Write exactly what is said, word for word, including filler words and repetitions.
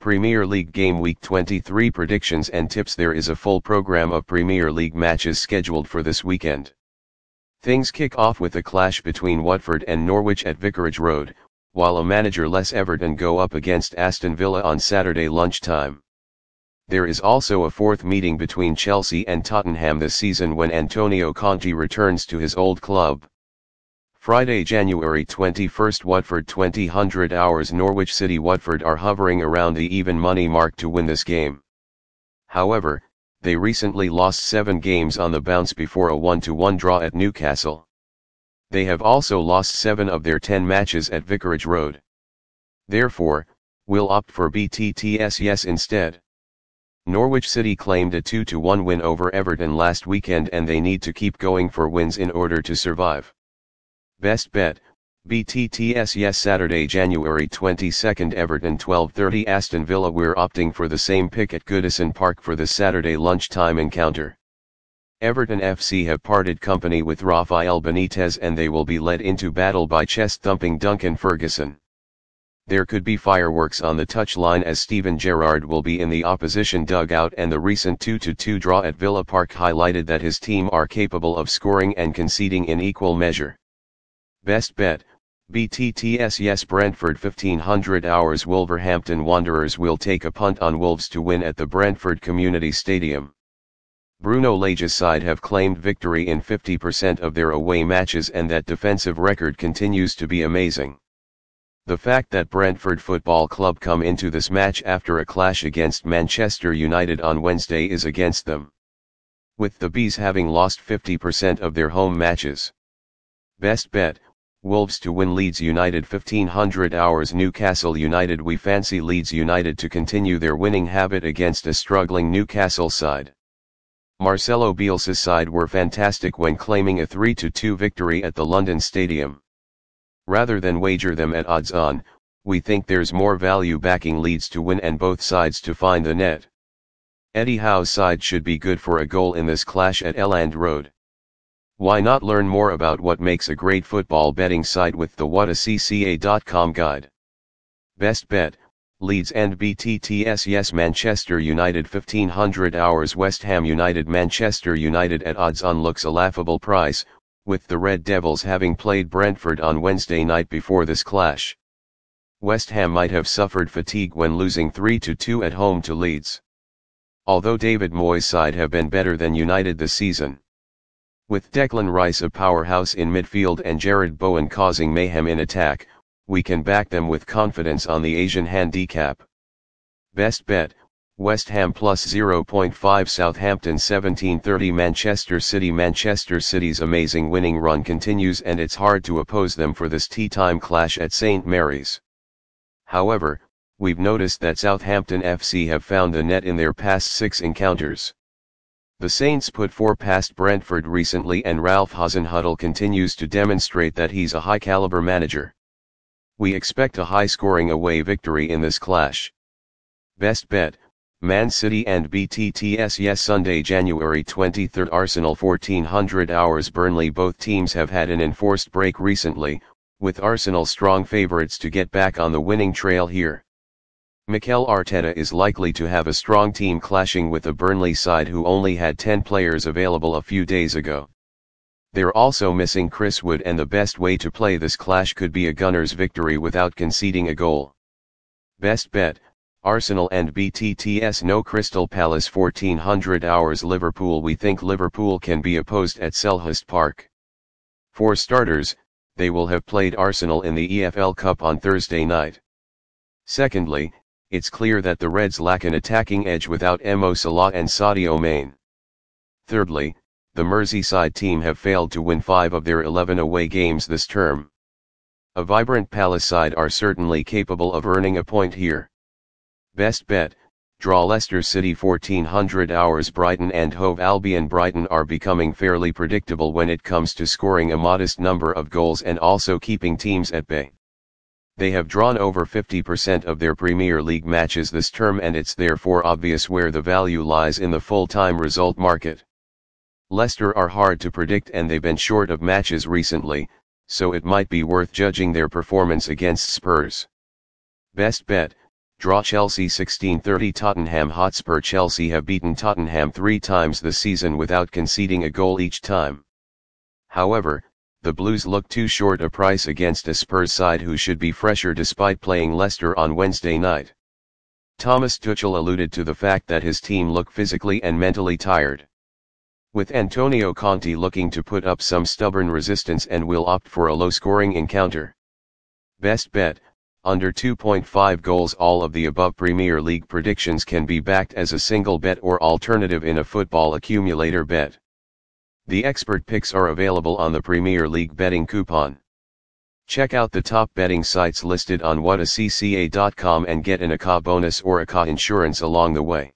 Premier League Game Week twenty-three predictions and tips. There is a full program of Premier League matches scheduled for this weekend. Things kick off with a clash between Watford and Norwich at Vicarage Road, while a manager-less Everton go up against Aston Villa on Saturday lunchtime. There is also a fourth meeting between Chelsea and Tottenham this season when Antonio Conte returns to his old club. Friday, January twenty-first, Watford twenty hundred hours Norwich City. Watford are hovering around the even money mark to win this game. However, they recently lost seven games on the bounce before a one to one draw at Newcastle. They have also lost seven of their ten matches at Vicarage Road. Therefore, we'll opt for B T T S yes instead. Norwich City claimed a two to one win over Everton last weekend and they need to keep going for wins in order to survive. Best bet, B T T S yes. Saturday, January twenty-second, Everton twelve thirty Aston Villa. We're opting for the same pick at Goodison Park for the Saturday lunchtime encounter. Everton F C have parted company with Rafael Benitez and they will be led into battle by chest-thumping Duncan Ferguson. There could be fireworks on the touchline as Steven Gerrard will be in the opposition dugout, and the recent two to two draw at Villa Park highlighted that his team are capable of scoring and conceding in equal measure. Best bet, B T T S yes. Brentford fifteen hundred hours Wolverhampton Wanderers will take a punt on Wolves to win at the Brentford Community Stadium. Bruno Lage's side have claimed victory in fifty percent of their away matches and that defensive record continues to be amazing. The fact that Brentford Football Club come into this match after a clash against Manchester United on Wednesday is against them, with the Bees having lost fifty percent of their home matches. Best bet, Wolves to win Leeds United fifteen hundred hours Newcastle United. We fancy Leeds United to continue their winning habit against a struggling Newcastle side. Marcelo Bielsa's side were fantastic when claiming a three to two victory at the London Stadium. Rather than wager them at odds on, we think there's more value backing Leeds to win and both sides to find the net. Eddie Howe's side should be good for a goal in this clash at Elland Road. Why not learn more about what makes a great football betting site with the what a c c a dot com guide. Best bet, Leeds and B T T S yes. Manchester United fifteen hundred hours West Ham United. Manchester United at odds on looks a laughable price, with the Red Devils having played Brentford on Wednesday night before this clash. West Ham might have suffered fatigue when losing three to two at home to Leeds, although David Moyes' side have been better than United this season. With Declan Rice a powerhouse in midfield and Jared Bowen causing mayhem in attack, we can back them with confidence on the Asian handicap. Best bet, West Ham plus zero point five Southampton seventeen thirty Manchester City. Manchester City's amazing winning run continues and it's hard to oppose them for this tea-time clash at Saint Mary's. However, we've noticed that Southampton F C have found the net in their past six encounters. The Saints put four past Brentford recently and Ralph Hasenhüttl continues to demonstrate that he's a high-caliber manager. We expect a high-scoring away victory in this clash. Best bet, Man City and B T T S yes. Sunday, January twenty-third Arsenal fourteen hundred hours Burnley. Both teams have had an enforced break recently, with Arsenal strong favourites to get back on the winning trail here. Mikel Arteta is likely to have a strong team clashing with a Burnley side who only had ten players available a few days ago. They're also missing Chris Wood and the best way to play this clash could be a Gunners victory without conceding a goal. Best bet, Arsenal and B T T S no. Crystal Palace fourteen hundred hours Liverpool. We think Liverpool can be opposed at Selhurst Park. For starters, they will have played Arsenal in the E F L Cup on Thursday night. Secondly, it's clear that the Reds lack an attacking edge without Mo Salah and Sadio Mane. Thirdly, the Merseyside team have failed to win five of their eleven away games this term. A vibrant Palace side are certainly capable of earning a point here. Best bet, draw Leicester City fourteen hundred hours Brighton and Hove Albion. Brighton are becoming fairly predictable when it comes to scoring a modest number of goals and also keeping teams at bay. They have drawn over fifty percent of their Premier League matches this term and it's therefore obvious where the value lies in the full-time result market. Leicester are hard to predict and they've been short of matches recently, so it might be worth judging their performance against Spurs. Best bet, Draw Chelsea sixteen thirty Tottenham Hotspur. Chelsea have beaten Tottenham three times this season without conceding a goal each time. However, the Blues look too short a price against a Spurs side who should be fresher despite playing Leicester on Wednesday night. Thomas Tuchel alluded to the fact that his team look physically and mentally tired. With Antonio Conte looking to put up some stubborn resistance and will opt for a low-scoring encounter. Best bet, under two point five goals. All of the above Premier League predictions can be backed as a single bet or alternative in a football accumulator bet. The expert picks are available on the Premier League betting coupon. Check out the top betting sites listed on what a c c a dot com and get an A C A bonus or A C A insurance along the way.